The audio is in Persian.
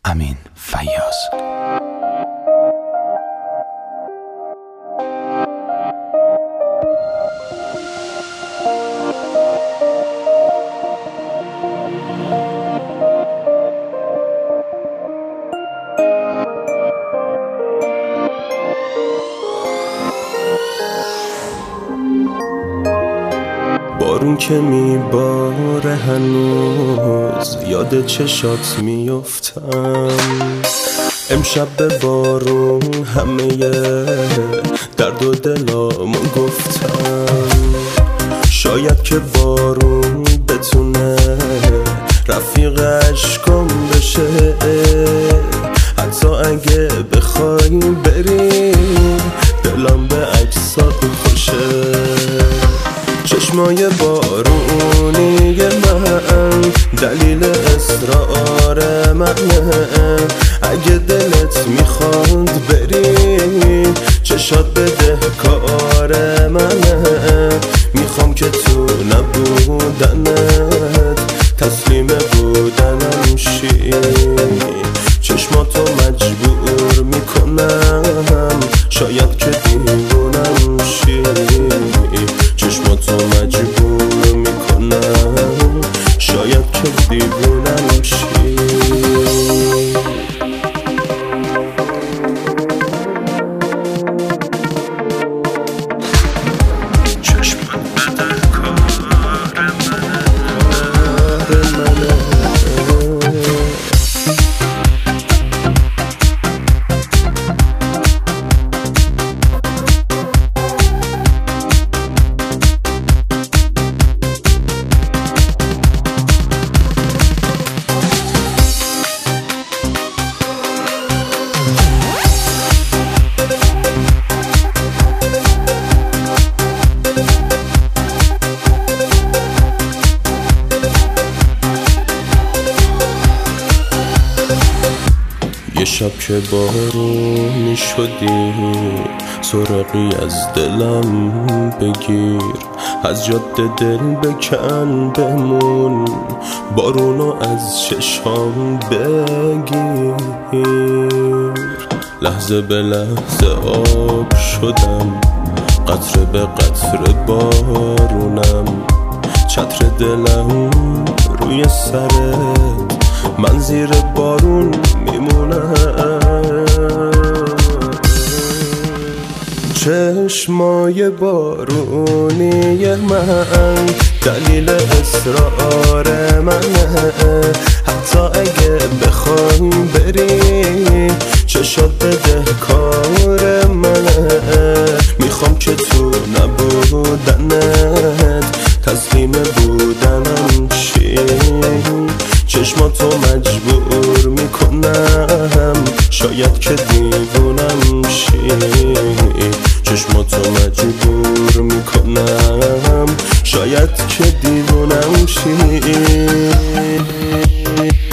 امین فیاض. بارون که میباره هنوز یاد چشات میافتم، امشب به بارون همه درد و دلامو گفتم. شاید که بارون بتونه رفیق عشقم بشه، حتی اگه بخوایم بریم دلم به عکسات خوشه. چشمای بارونی من دلیل اصرار منه، اگه دلت میخواد بری چشات بده کار منه. میخوام که تو نبودنت تسلیم بودنم شی، چشماتو مجبور میکنم شاید که دیوونم شی، چشماتو مجبور میکنم شاید که دیوونم شی. یه شب که بارونی شدی سرقی از دلم بگیر، از جاده دل بکن بمون، بارونو از چشام بگیر. لحظه به لحظه آب شدم، قطره به قطره بارونم، چتر دلم روی سرت، من زیر بارون میمونم. چشمای بارونی من دلیل اصرار منه، حتی اگه بخوایم بری چشات بده کار منه. میخوام که تو نبودنت تسلیم بودنم شی، چشماتو مجبور میکنم شاید که دیوونم شی، چشماتو مجبور میکنم شاید که دیوونم شی.